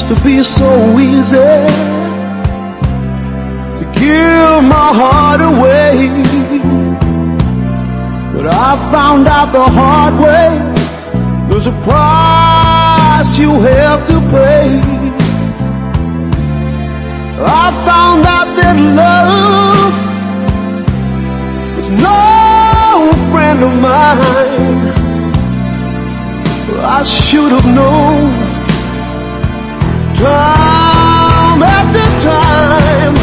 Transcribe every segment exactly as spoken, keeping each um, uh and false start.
Used to be so easy to give my heart away, but I found out the hard way, there's a price you have to pay. I found out that love was no friend of mine. I should have known time after time.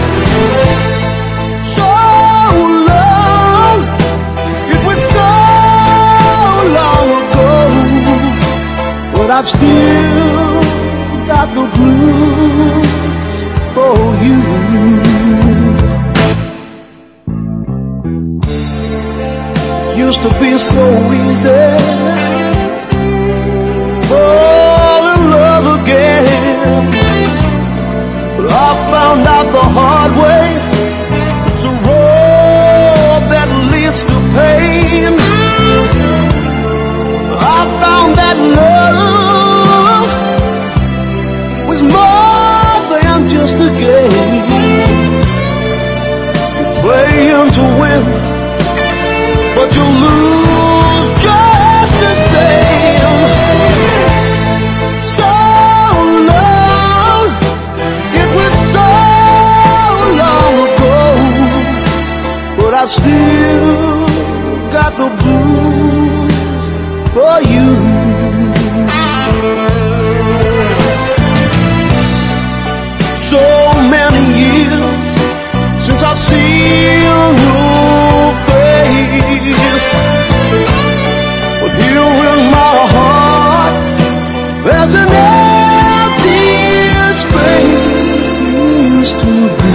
So long, it was so long ago, but I've still got the blues for you. Used to be so easy, fall in love again, but I found out the hard way, it's a road that leads to pain. I found that love was more than just a game. You're playing to win, but you lose just the same. So long, it was so long ago, but I still got the blues for you. So many years since I've seen your face, but here in my heart there's an empty space used to be.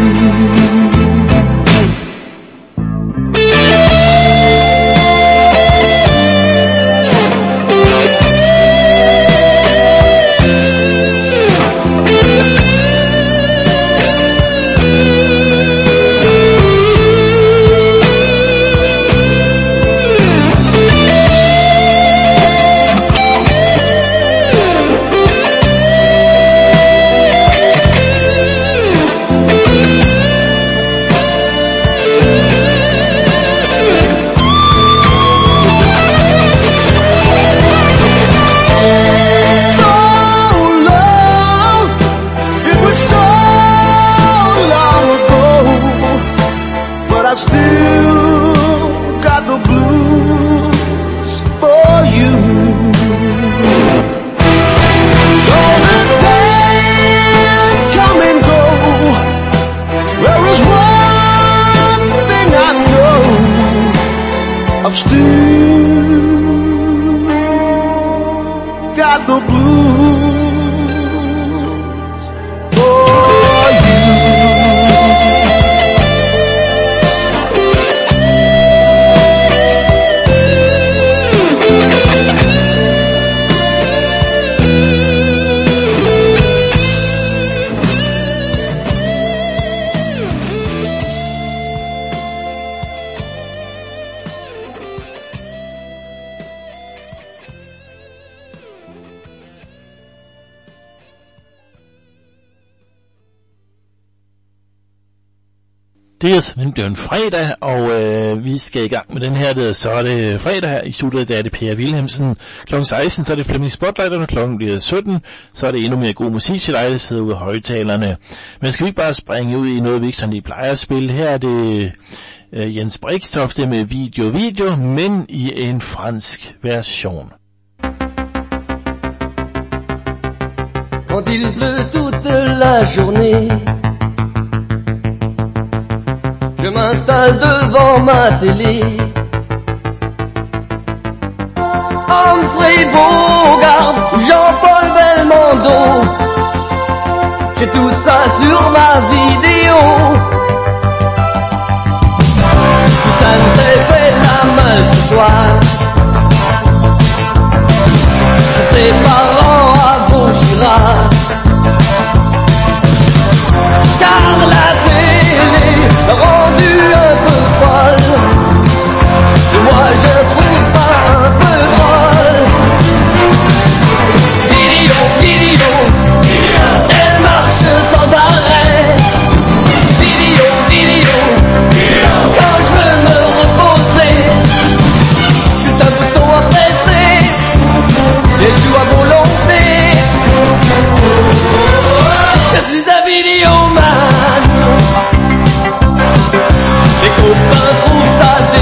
Det er sådan, det er en fredag, og øh, vi skal i gang med den her, der, så er det fredag her i studiet, der er det Per Wilhelmsen. klokken seksten, så er det Flemming Spotlight, og når klokken bliver sytten, så er det endnu mere god musik til dig, der sidder ude af højtalerne. Men skal vi ikke bare springe ud i noget, vi ikke sådan lige plejer at spille? Her er det øh, Jens Brixtofte med video video, men i en fransk version. Quand il pleut toute la journée, je m'installe devant ma télé. Humphrey Bogart, Jean-Paul Belmondo, j'ai tout ça sur ma vidéo. Si ça ne t'ait fait la main ce soir, je tes parents à Vaugirard. Car la télé rendu un peu folle, et moi je trouve ça un peu drôle. Vidéo, vidéo,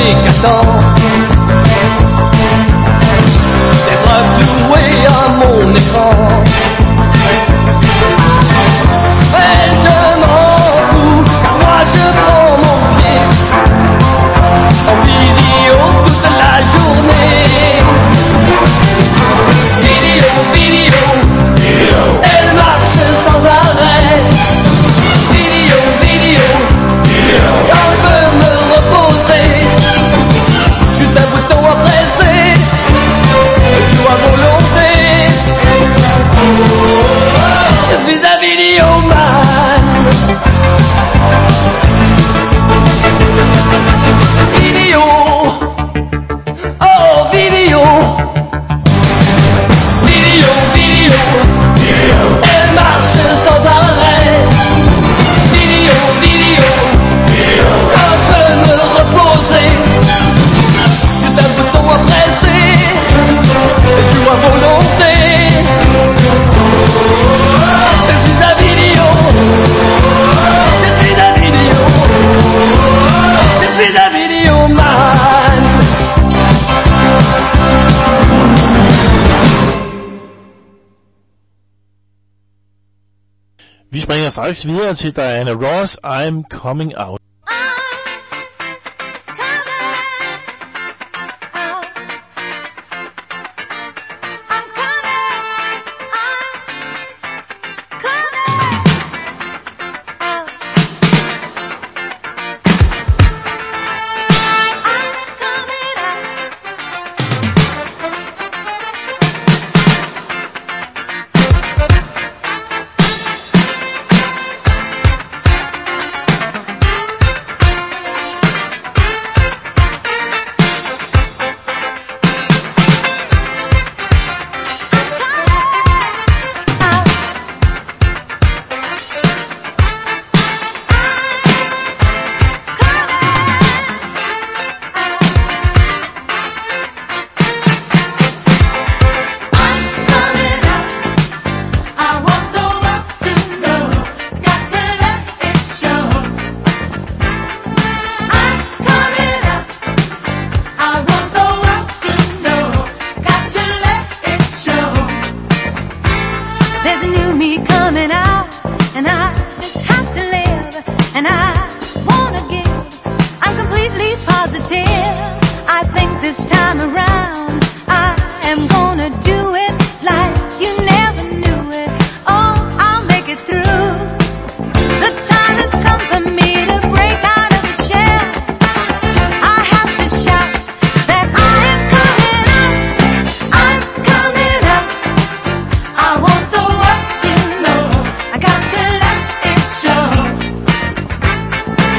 éclatant d'être cloué à mon écran. Mais je m'en fous, car moi je prends mon pied en vidéo toute la journée. Vidéo, vidéo, vidéo. Elle marche sans arrêt. Vidéo, vidéo, vidéo. Quand je veux me reposer, juste un bouton à presser, je joue à volonté. Je suis un vidéoman. Vidéo, oh vidéo. Vidéo, vidéo, vidéo. Elle marche sans arrêt. Vidéo, vidéo, vidéo. Quand je veux me reposer, juste un bouton à presser, je joue à volonté. Je suis un vidéo. Je suis un vidéo. Je suis un vidéoman. Vi springer straks videre til Diana Ross, I'm Coming Out.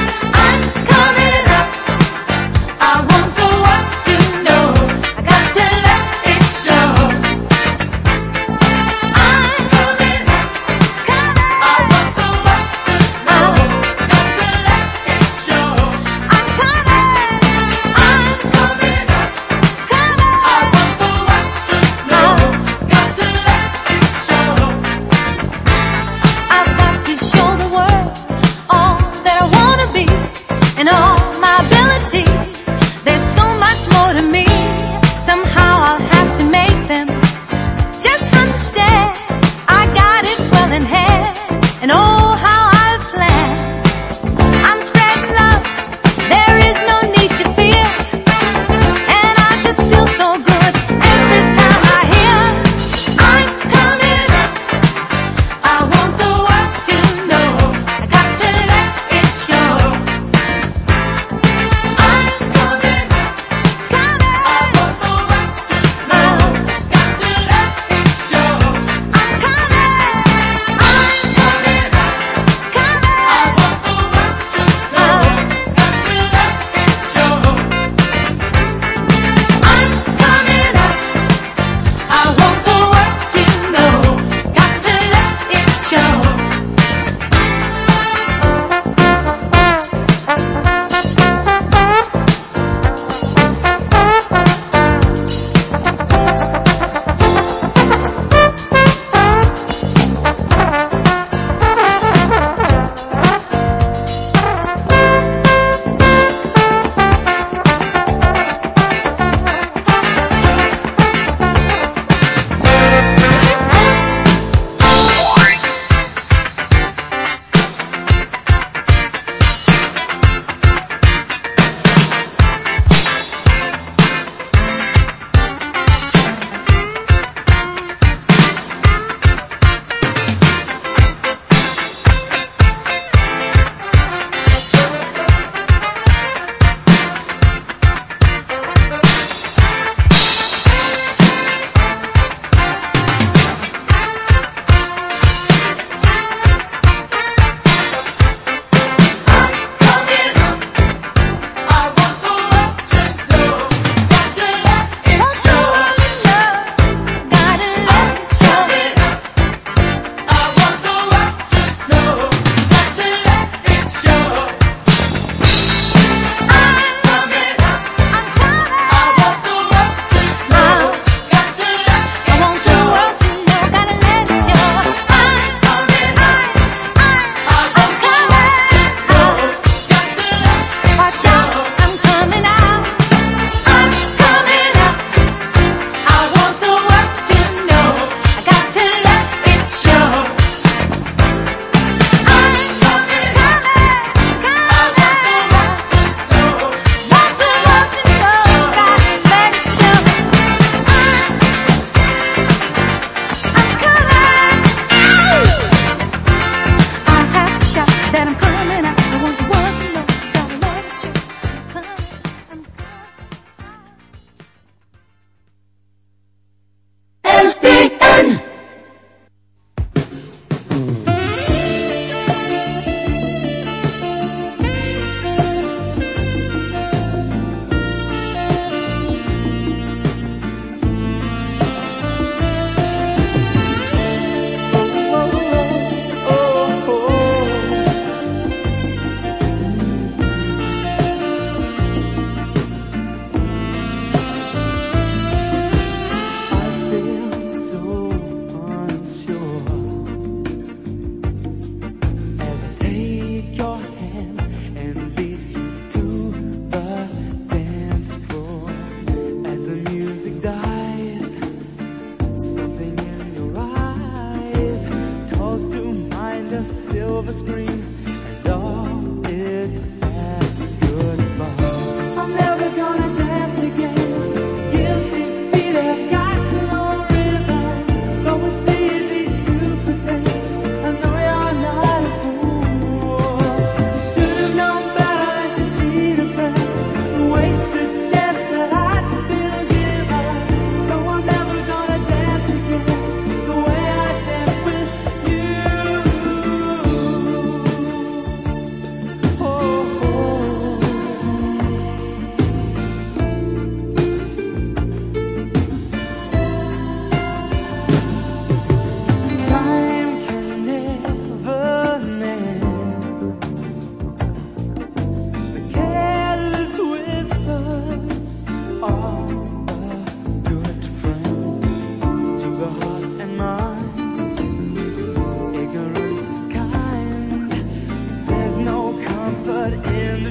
I want the world to know I got to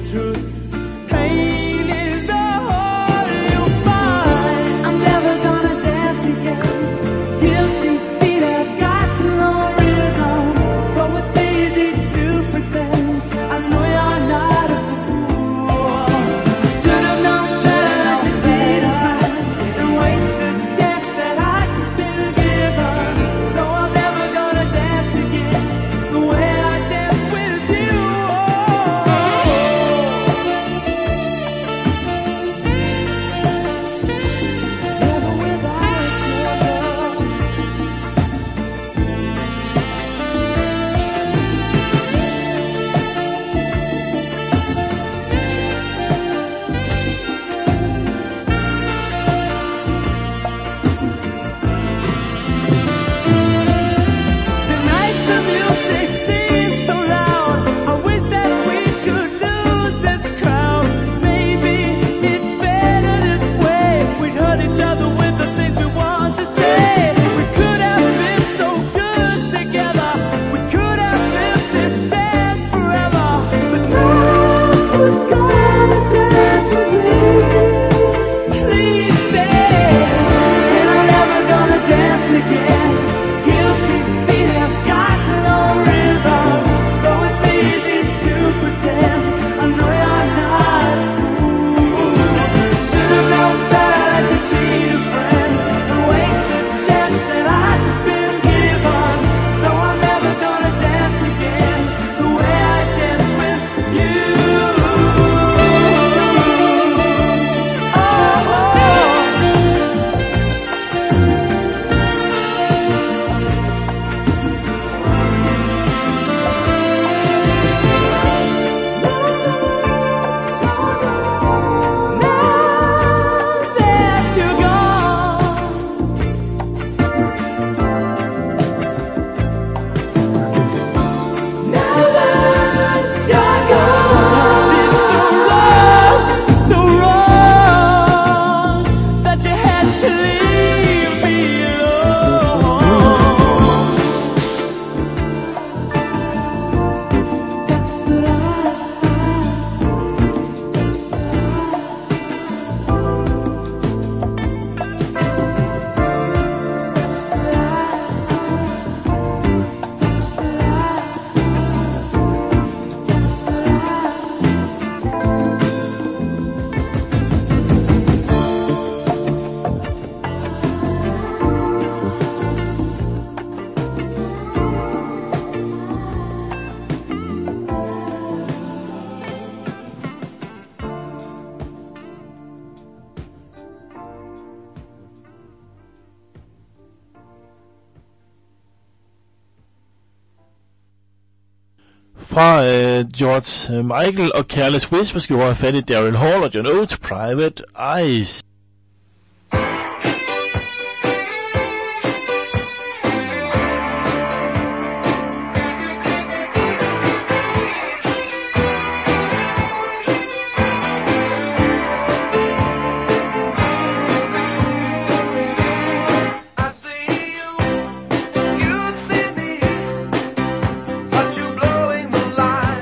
Fra uh, George Michael og Careless Whisper skal vi have fat i Daryl Hall og John Oates, Private Eyes.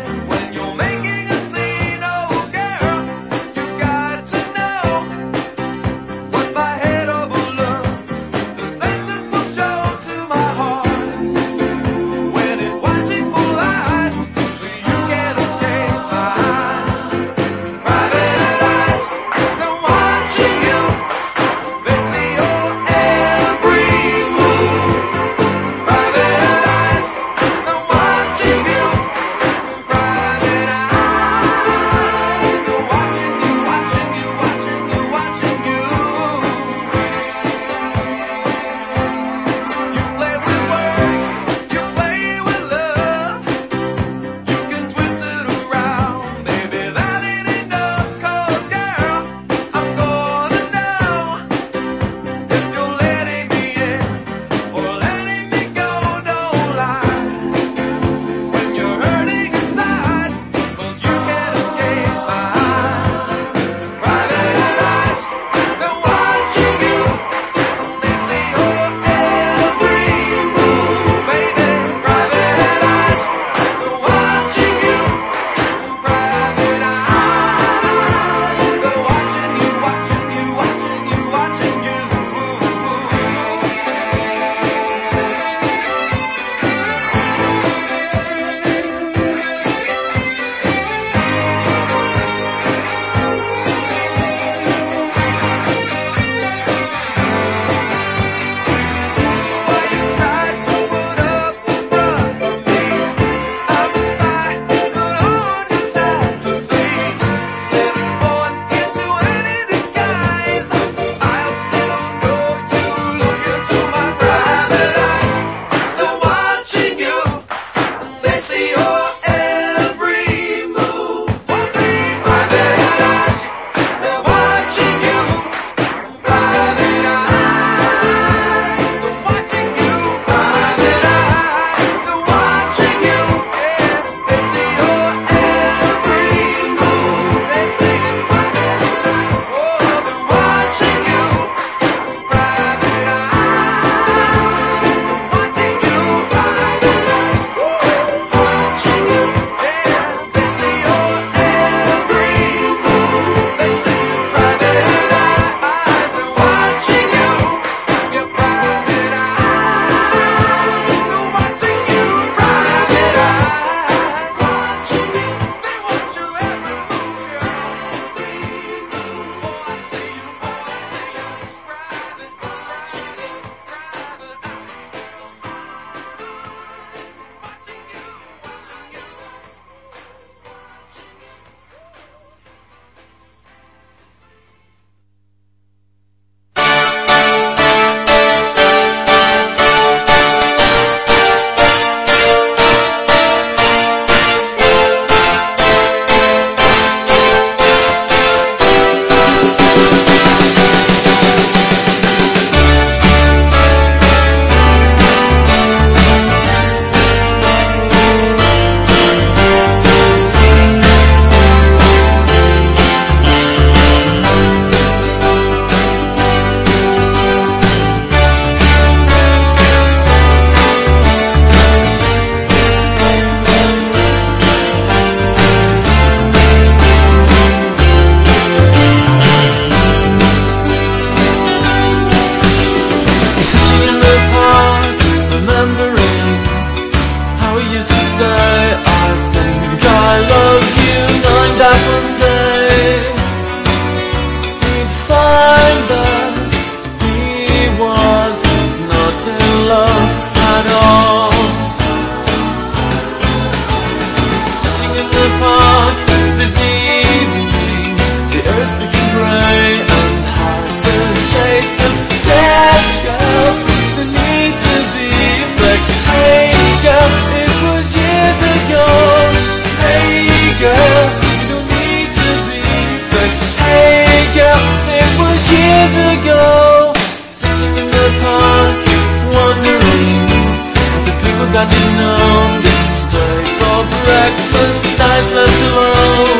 Making a scene, oh girl, you got to know years ago, sitting in the park, wondering if the people got to know, didn't stay for breakfast, nights left alone,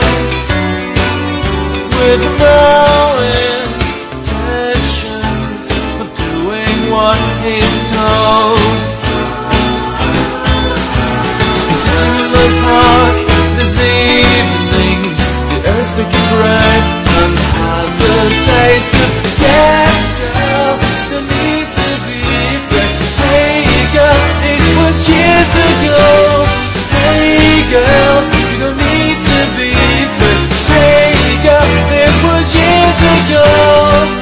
with no intentions of doing what he's told. He's sitting in the park this evening, the earth's looking gray and has the taste of death. Girl, don't need to be afraid. Hey girl, it was years ago. Hey girl, you don't need to be afraid. Hey girl, it was years ago.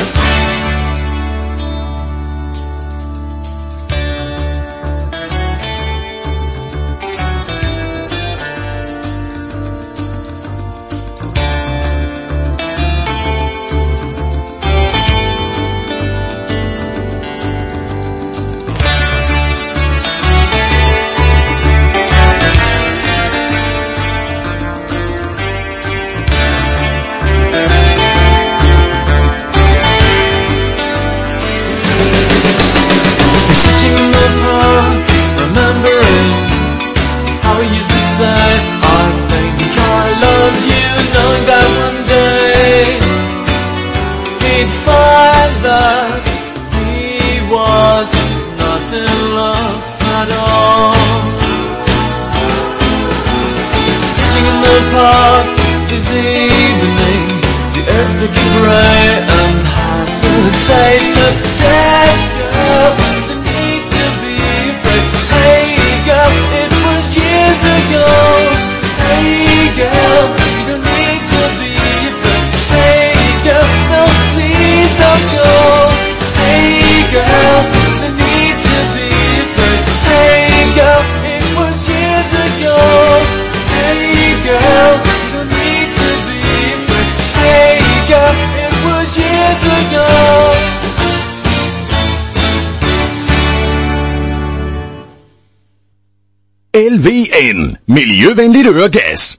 L V N, miljøvenligt øregas.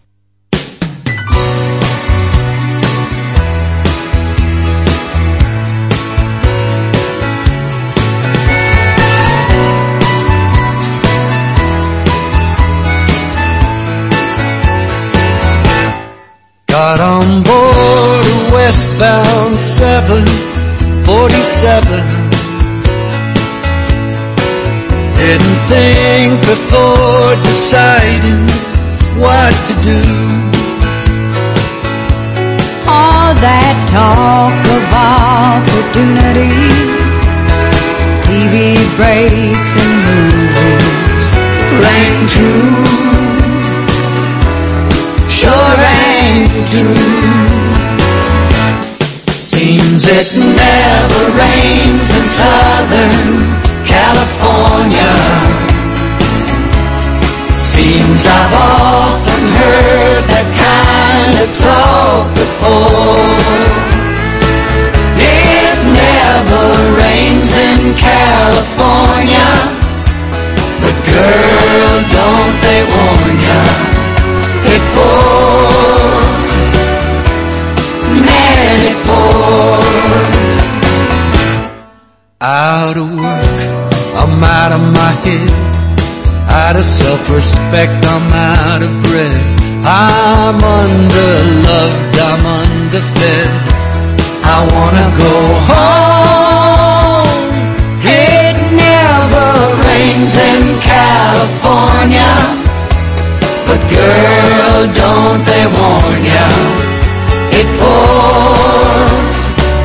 Got on board a westbound seven forty-seven. Didn't think before deciding what to do. All that talk of opportunity, T V breaks and movies rang true. Sure rang true. Seems it never rains in Southern California. Seems I've often heard that kind of talk before. It never rains in California, but girl, don't they warn ya, it pours, man it pours. Out of work, I'm out of my head, out of self-respect, I'm out of breath. I'm underloved, I'm underfed, I wanna go home. It never rains in California, but girl, don't they warn ya, it pours,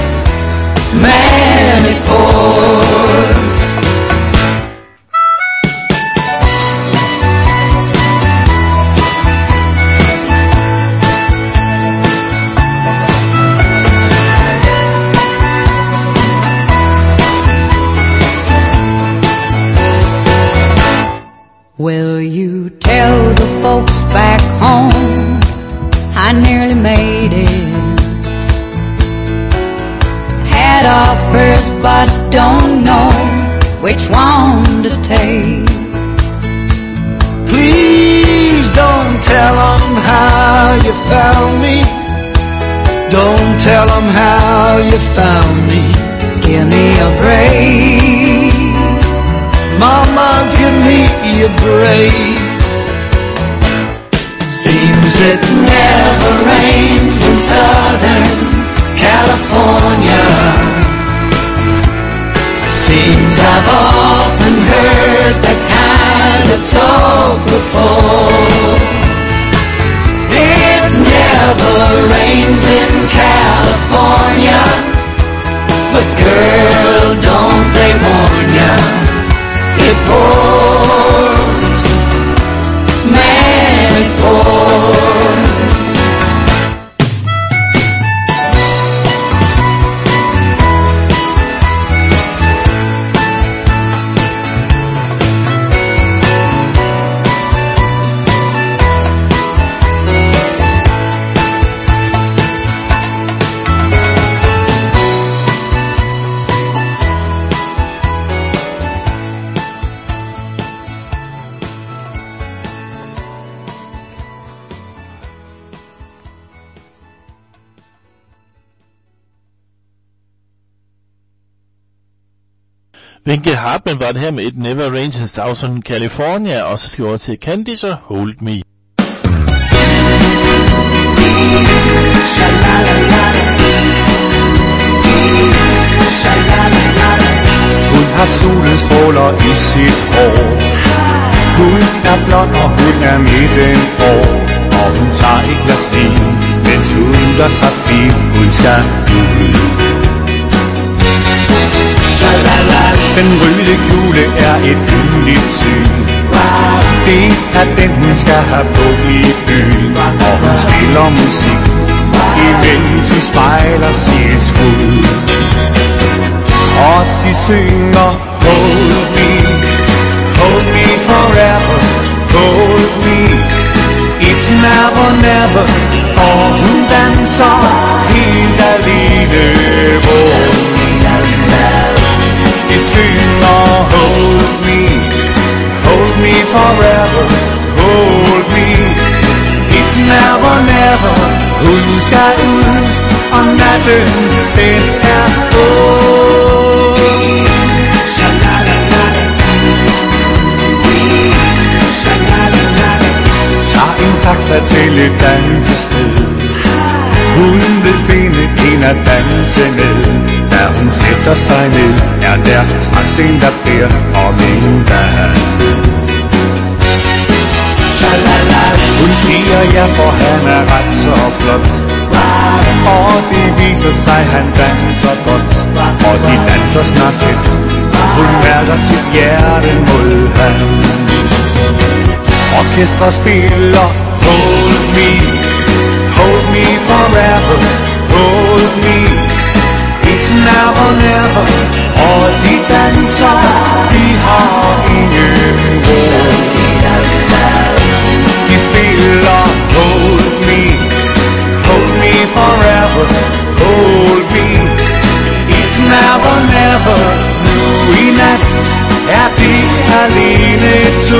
man it pours. will you tell the folks back home I nearly made it? Had offers but don't know which one to take. Please don't tell them how you found me. Don't tell them how you found me. Give me a break. Mama, give me a break. Seems it never rains in Southern California. Seems I've often heard that kind of talk before. It never rains in California, but girl, don't they warn ya, it pours, man, it pours. Winkel Hartmann var det her med It Never Rains in Southern California, og så skal vi over til Candice og Hold Me. Hun har solens stråler i sit hår. Hun er blond og hun er midten år. Og hun tager et glas vin, mens hun gør sig fin. Hun skal ud. Den røde kjole er et yndigt syn. Det er den hun skal have på i byen. Og hun spiller musik, imens de spejler sit skud. Og de synger Hold me, hold me forever, hold me, it's never, never. Og hun danser helt alene. Hold me, de synger Hold me, hold me forever, hold me, it's never, never. Hun skal ud, og natten den er god. Tag en taxa til et dansested. Hun vil finde en at danse med. Da hun sætter sig ned, er der straks en, der beder om en dans. Hun siger ja, for han er ret så flot. Og det viser sig, han danser godt. Og de danser snart tæt. Hun mærker sit hjerte mod hans. Orkester spiller Hold me, hold me forever, hold me, it's never, never. Og de danser, de har ingen ro. De spiller Hold me, hold me forever, hold me, it's never, never. Nu i nat er de alene to.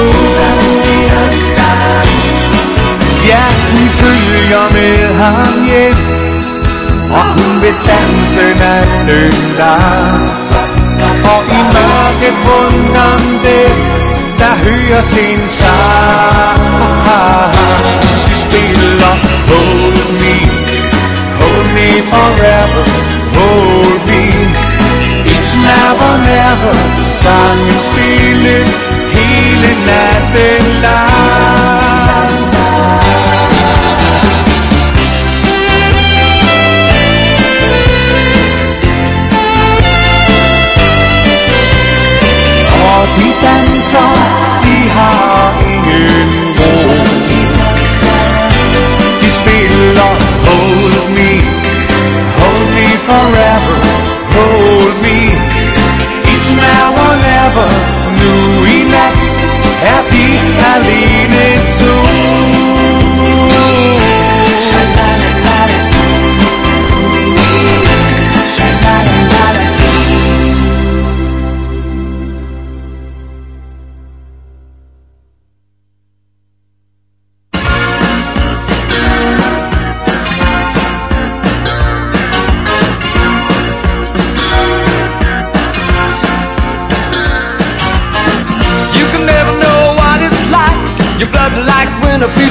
Ja, hun følger med ham hjem, og hun vil danse natten lang. Og i mørket rundt om det, der hører sin sang. De spiller Hold me, hold me forever, hold me, it's never, never. Sangen spilles hele natten lang. De danser, de har ingen ro. De spiller Hold me, hold me forever, hold me, it's never, never. Nu i nat er de alene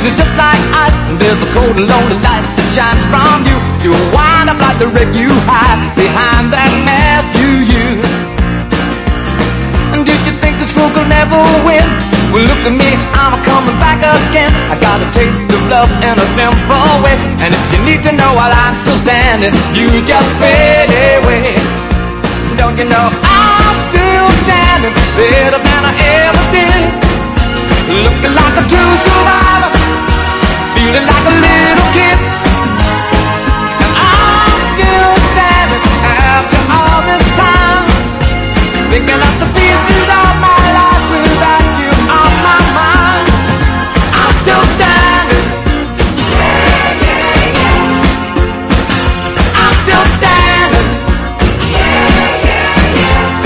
is just like ice, and there's a cold and lonely light that shines from you. You'll wind up like the wreck you hide behind that mask you use. And did you think this fool could never win? Well, look at me, I'm coming back again. I got a taste of love in a simple way. And if you need to know while I'm still standing, you just fade away. Don't you know I'm still standing better than I ever did? Looking like a true survivor, feeling like a little kid. And I'm still standing after all this time, picking up the pieces of my life without you on my mind. I'm still standing. Yeah, yeah, yeah. I'm still standing. Yeah, yeah,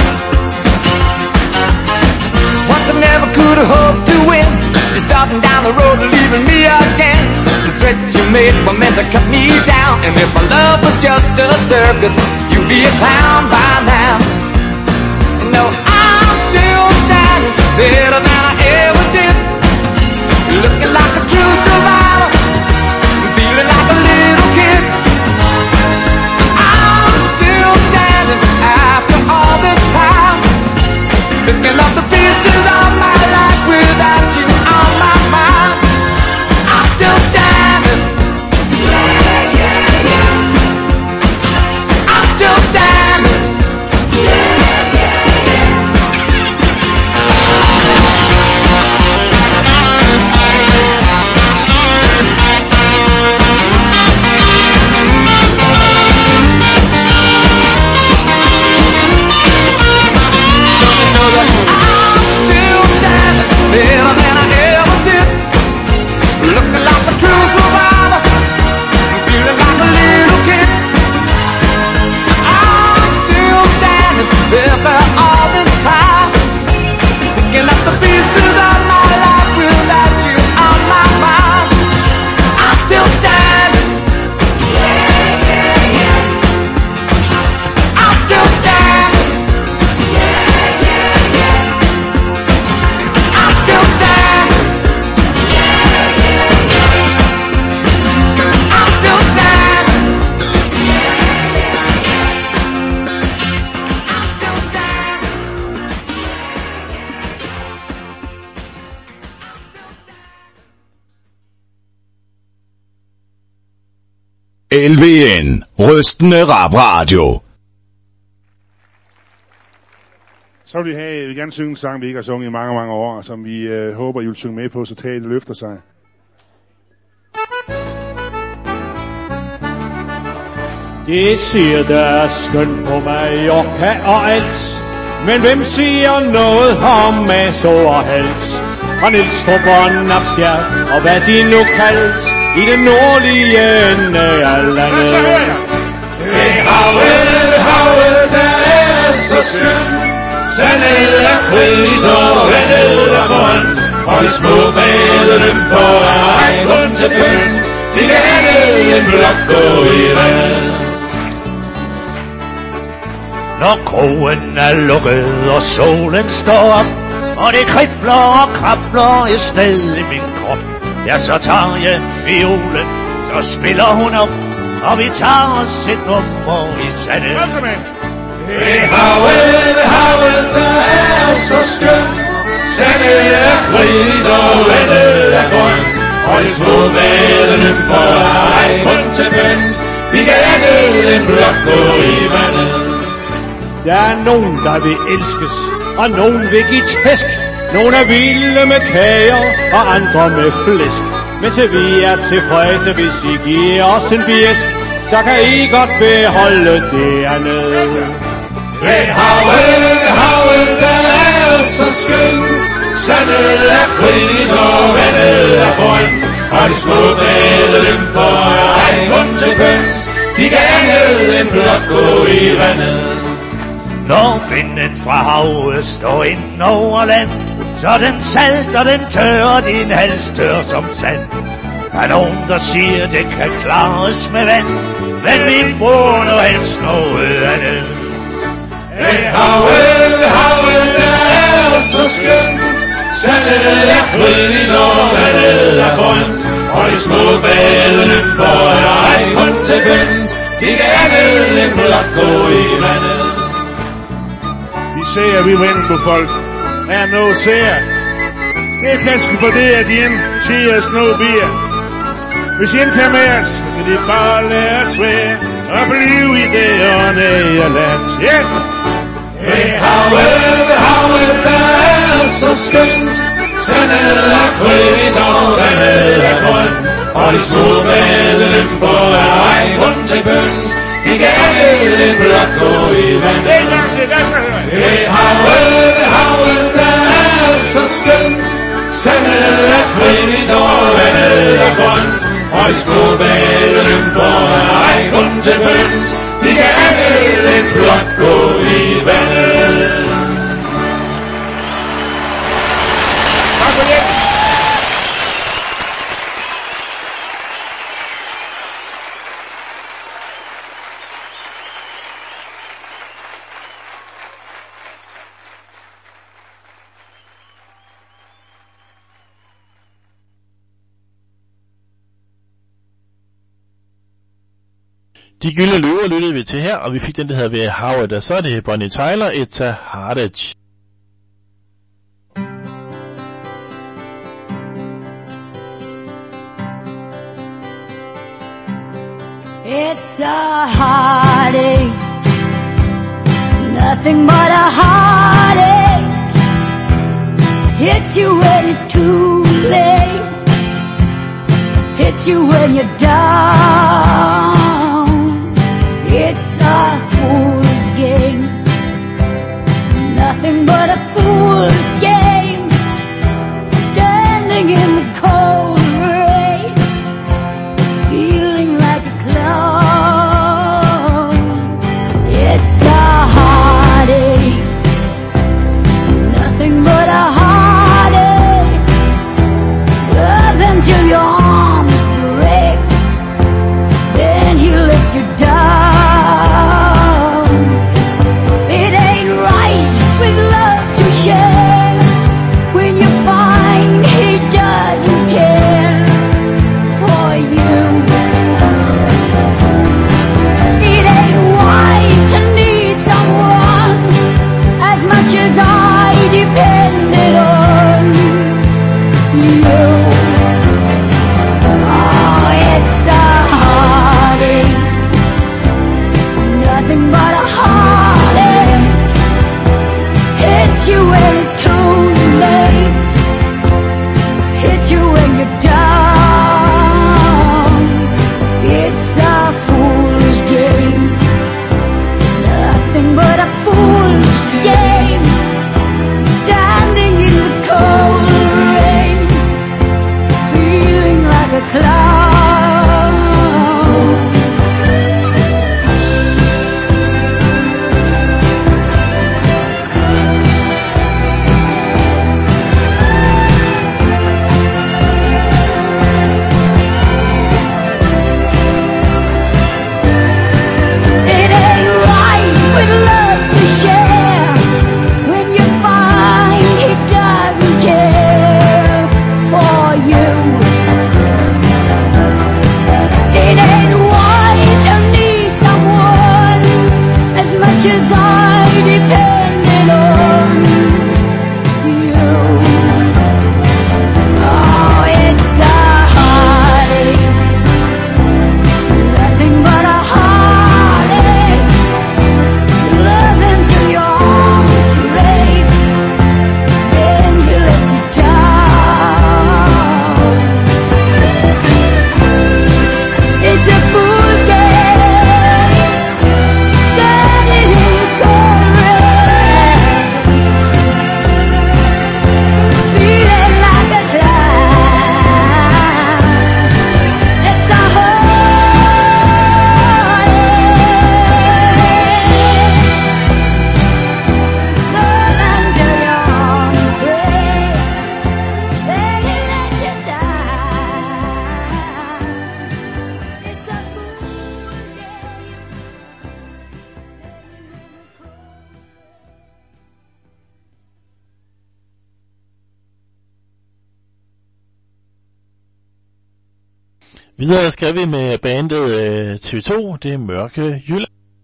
yeah. Once I never could have hoped to win. You're starting down the road and leaving me again. The threats you made were meant to cut me down. And if my love was just a circus, you'd be a clown by now. No, I'm still standing better than I ever did. Looking like a true survivor, feeling like a little kid. I'm still standing after all this time, picking up the pieces of my life without you on my mind. I'm still standing. Yeah, yeah, yeah. I'm still standing. Yeah, yeah. Better than I ever did. Looking like a true survivor, feeling like a little kid. I'm still standing after all this time, picking up the pieces of my life without you on my mind. I'm still standing. Yeah, yeah, yeah. I'm still standing. Yeah, yeah, yeah. I'm still standing. Yeah, yeah, yeah. I'm still standing. Yeah, yeah, yeah. I'm still L V N, rystende rap radio. Så vil vi have, jeg vil gerne synge en sang, vi ikke har sunget i mange, mange år, som vi øh, håber, I vil synge med på, så taget løfter sig. Det siger, der er skønt på Mallorca og alt, men hvem siger noget om maso og hals? Fra Nielstrup og Napsjert, og hvad de nu kaldes, i den nordlige ende af landet. Ved havet, havet, der er så skønt, sandet er frit og vandet er grønt, og de små bade dem for ej kun til pynt, de kan andet en blok gå i vandet. Når krogen er lukket og solen står op, og det kribler og krabler et sted i min krop, ja, så tager jeg fiolen, så spiller hun op, og vi tager os et nummer i sandet. Ved havet, ved havet, der er så skønt, sandet er frit og vandet er grønt, og de små bade dem for ej kun til pynt, de kan andet en blok gå i vandet. Der er nogen, der vil elskes, og nogen vil give tæsk. Nogle er vilde med kager, og andre med flæsk. Men så vi er tilfredse, hvis I giver os en bjæsk, så kan I godt beholde det andet. Ved havet, ved havet, der er så skønt, sandet er frit og vandet er grønt, og de små bade dem for ej kun til pynt, de kan andet end blot gå i vandet. Når vinden fra havet står ind over land, så den salt og den tørrer din hals tør som sand. Der er nogen, der siger, det kan klares med vand, men vi bruger nu helst noget andet. Ved havet, ved havet, der er så skønt, sandet er frit og vandet er grønt, og de små badeløb får jeg ej kun til pynt. De kan alle blot gå i vandet. De ser, vi vender på folk. Er noget ser. Det er kanskje for det, at de ind siger os noget bier. Hvis I ikke kan med os, så kan de bare lade os være og blive i det ånde land. Ja! Ved havet, ved havet, der er så skønt. Sandet er krødt og vandet er grønt. Og de små badeløb får jeg ej kun til pynt. De kan alle blot gå i vandet. En gang til, hvad så hører jeg? Ved havet, ved havet, der er så skønt. Sandet er krødt og vandet er grønt. Og de små badeløb får jeg ej kun til pynt. De kan alle blot gå i vandet. Tak for det. De gyldne løver lyttede vi til her, og vi fik den, der hedder ved Howard, og så er det Bonnie Tyler, It's a Heartache. It's a heartache, nothing but a heartache. Hits you when it's too late, hits you when you're down. It's a fool's game, nothing but a fool's game. Standing in the cold rain, feeling like a clown. It's a heartache, nothing but a heartache. Love until your arms break, then he lets you down. It ain't right with love to share when you find he doesn't care for you. It ain't wise to need someone as much as I depended on you. Oh, it's a heartache, Videre skal vi med bandet øh, T V to, det er Mørke Jylland.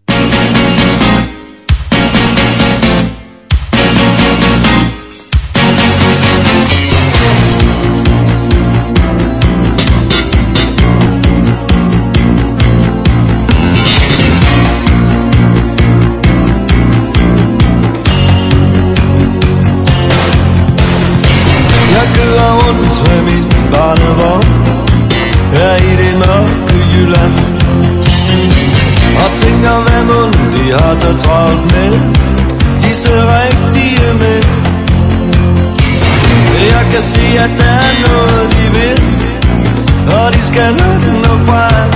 Jeg kører rundt med min barnevogn her i det mørke Jylland, og tænker, hvad mund de har så travlt med, disse rigtige mænd. Jeg kan se, at der er noget de vil, og de skal nok nå frem,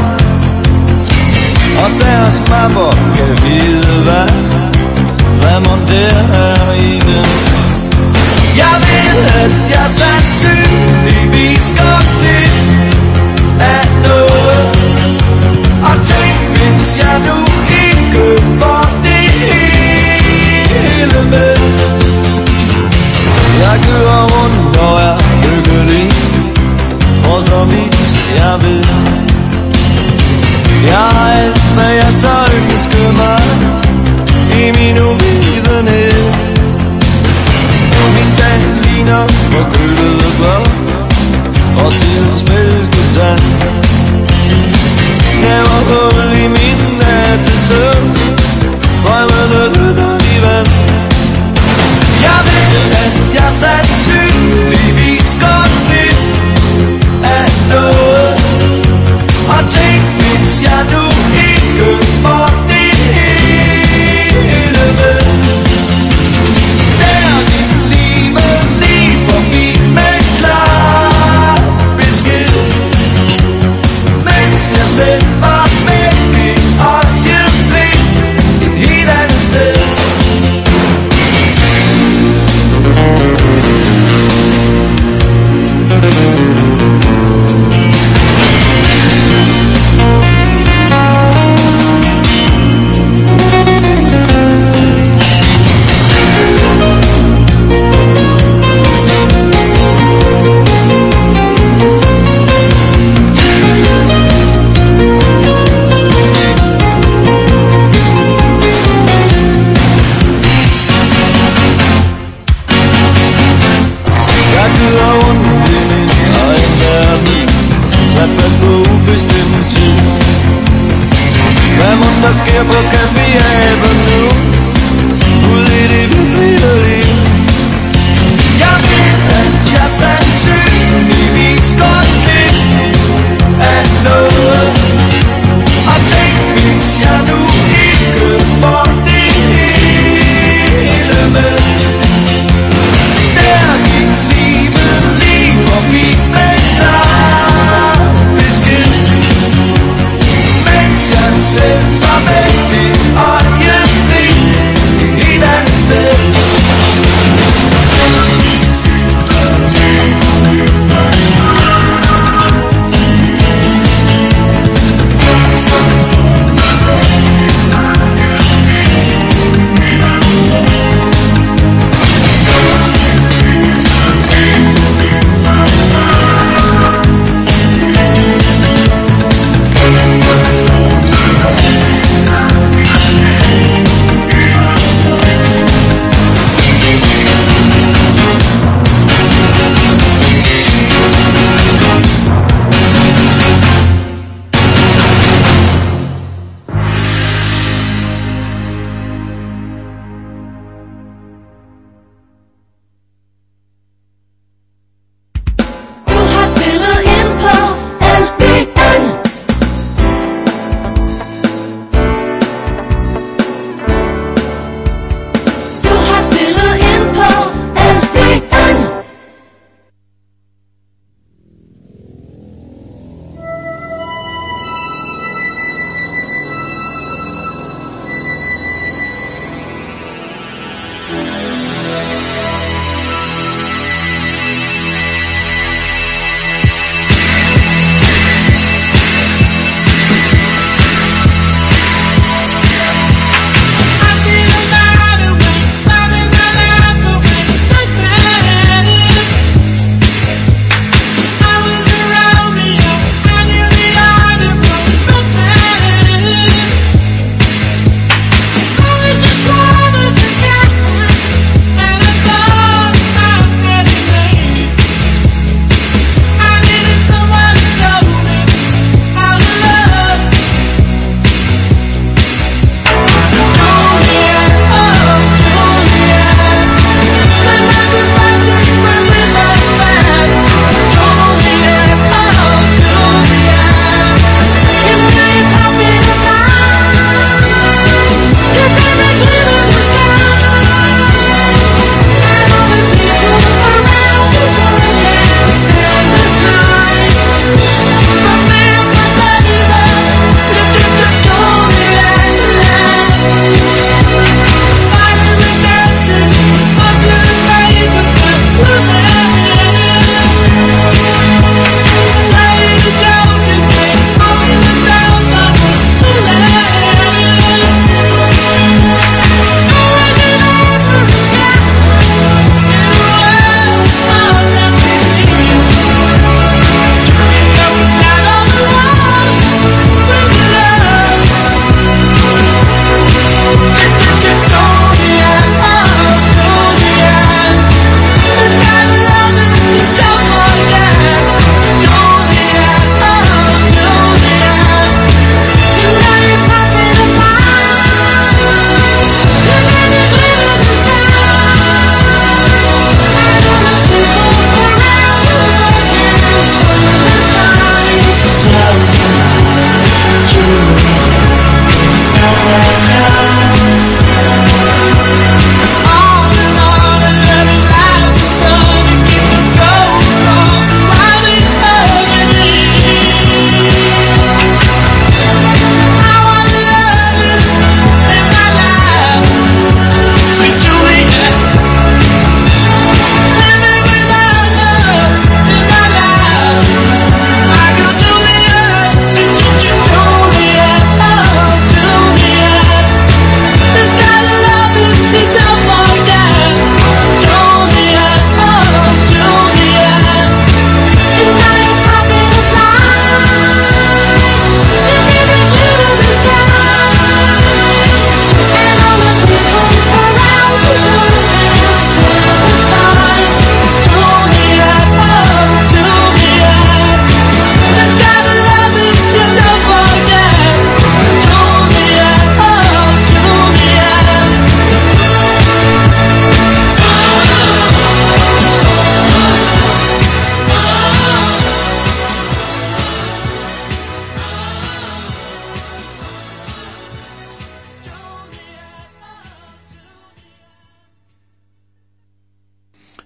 og deres mapper kan vide hvad, hvad mon der er i dem. Jeg ved, at jeg sandsynligvis godt lidt af noget, og tænk, hvis jeg nu ikke får det hele med. Jeg kører rundt og er lykkelig, og så vidt jeg ved, jeg har alt, hvad jeg tør ønske mig i min uvidenhed. Min dag ligner forkølede blod og tidens mælketand. Næver hul i min nattesøvn, drømmene lytter i vand. Jeg ved, at jeg sandsynligvis godt vil af noget, og tænk, hvis jeg nu ikke får det hele med. Selv var med i øjeblik et helt andet sted. Der sker på Café Avenue, ud i det virkelige liv. Jeg ved, at jeg sandsynligvis godt vil af noget, og tænk, hvis jeg nu ikke får det hele med. Der gik livet lige forbi med klar besked, mens jeg selv var med i øjeblik i et andet sted.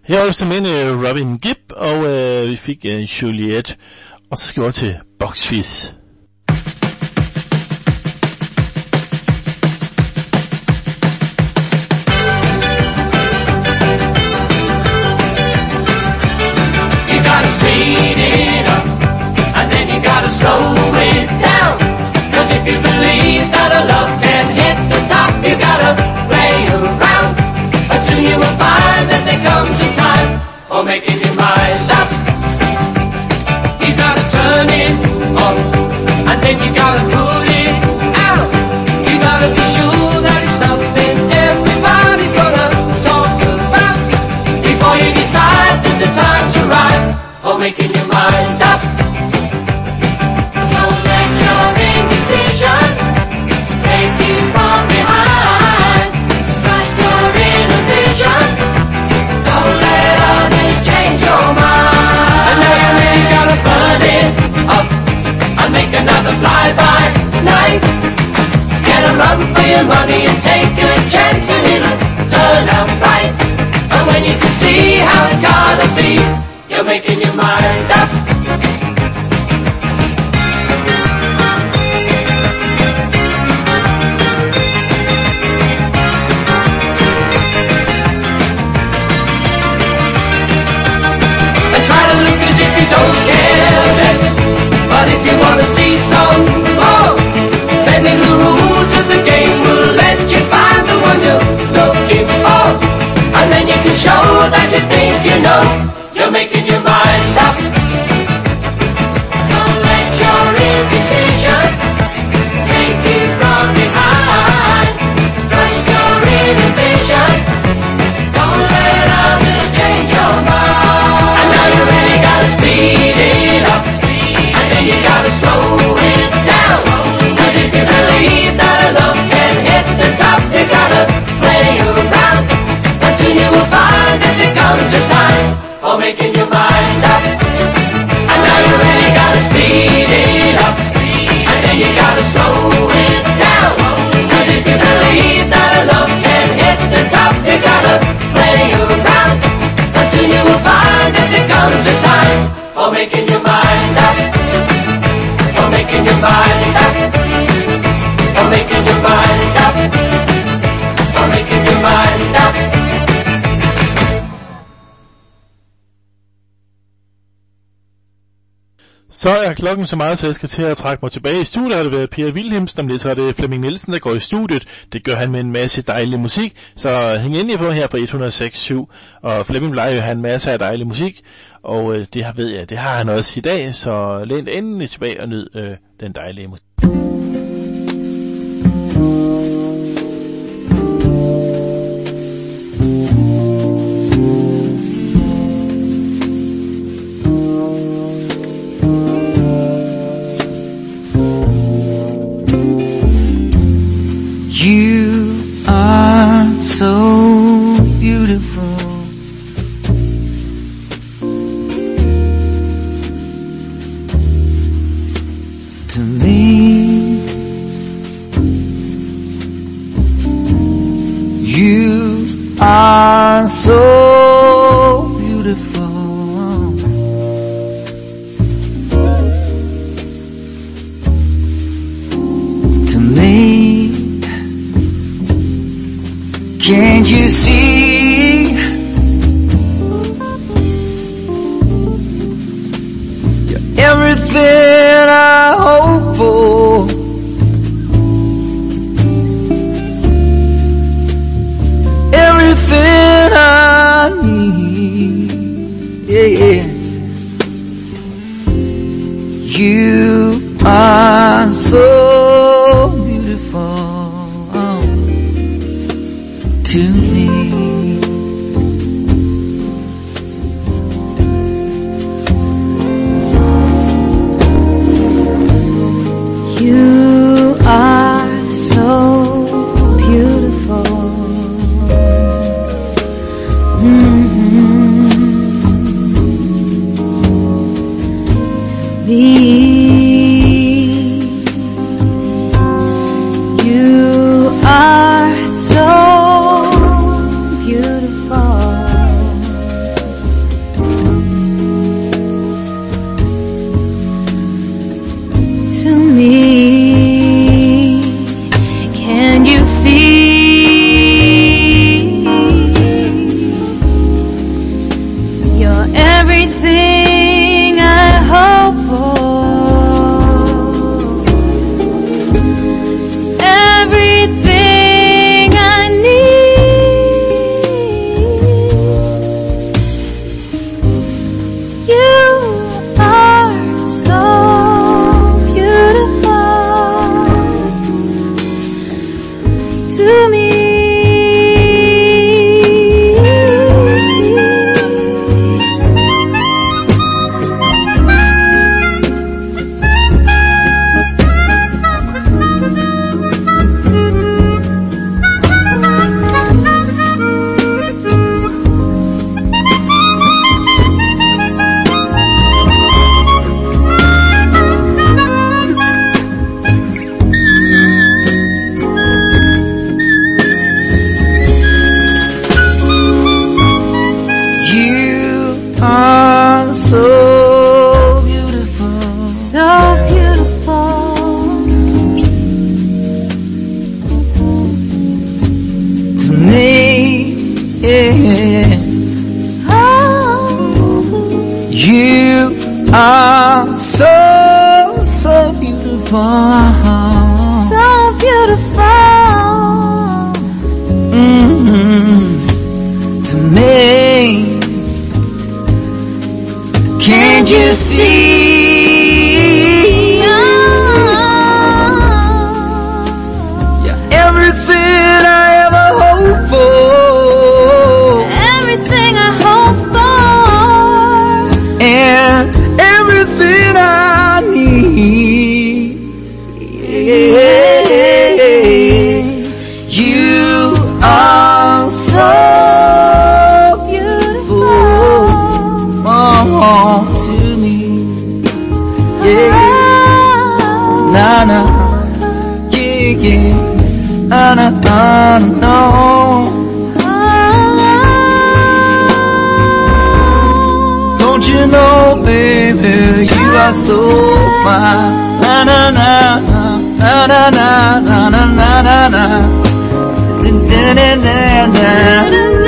Her er også med uh, Robin Gibb, og uh, vi fik uh, Juliet, og så skal vi over til Bucks Fizz. You gotta speed it up, and then you gotta slow it down. Cause if you believe that a love can hit the top, you gotta play around. But soon you will find that there comes a time for making your mind up. You gotta turn it on, and then you gotta put it out. You gotta be sure that it's something everybody's gonna talk about before you decide that the time's right for making your mind up. Don't let your indecision take you from behind. Trust your inner vision. Don't let others change your mind. And now you really gotta burn it up and make another fly-by night. Get a run for your money and take a chance and it'll turn out right. And when you can see how it's gotta be, you're making your mind up. And try to look as if you don't care less. But if you want to see some more, bending the rules of the game will let you find the one you're looking for. And then you can show that you think you know. You're making your mind up. Don't let your indecision take you from behind. Trust your inner vision. Don't let others change your mind. And now you really gotta speed it up, and then you gotta slow it down. Cause if you believe that a love can hit the top, you gotta play around. And soon you will find that there comes a time for making your mind up. And now you really gotta speed it up, and then you gotta slow it down. Cause if you believe that a love can hit the top, you gotta play around. And soon you will find that there comes a time for making your mind up. For making your mind up. For making your mind up. For making your mind up. Så er klokken så meget, så jeg skal til at trække mig tilbage i studiet. Har det været Per Wilhelmsen, om lidt så er det Flemming Nielsen, der går i studiet. Det gør han med en masse dejlig musik, så hæng ind i på her på et hundrede og seks syv. Og Flemming plejer jo at have en masse af dejlig musik, og øh, det har, ved jeg, det har han også i dag, så læn endelig tilbage og nyd øh, den dejlige musik. You are so beautiful. To me, you are so beautiful. To me, can't you see? You're everything I hope for. Everything I need. Yeah, yeah. You are so beautiful to me. You are so beautiful. Mm-hmm. To me. You are so beautiful. to me. are so, so beautiful. So beautiful. Mm-hmm. To me, can't you see? You're everything I ever hoped for. Everything I hope for. And everything I need. Yeah. You are so beautiful, oh, to me. Yeah. Na na, yeah, yeah. Na na na no. Don't you know, baby, you are so fine. Na na na na na na na na na na na na na na na.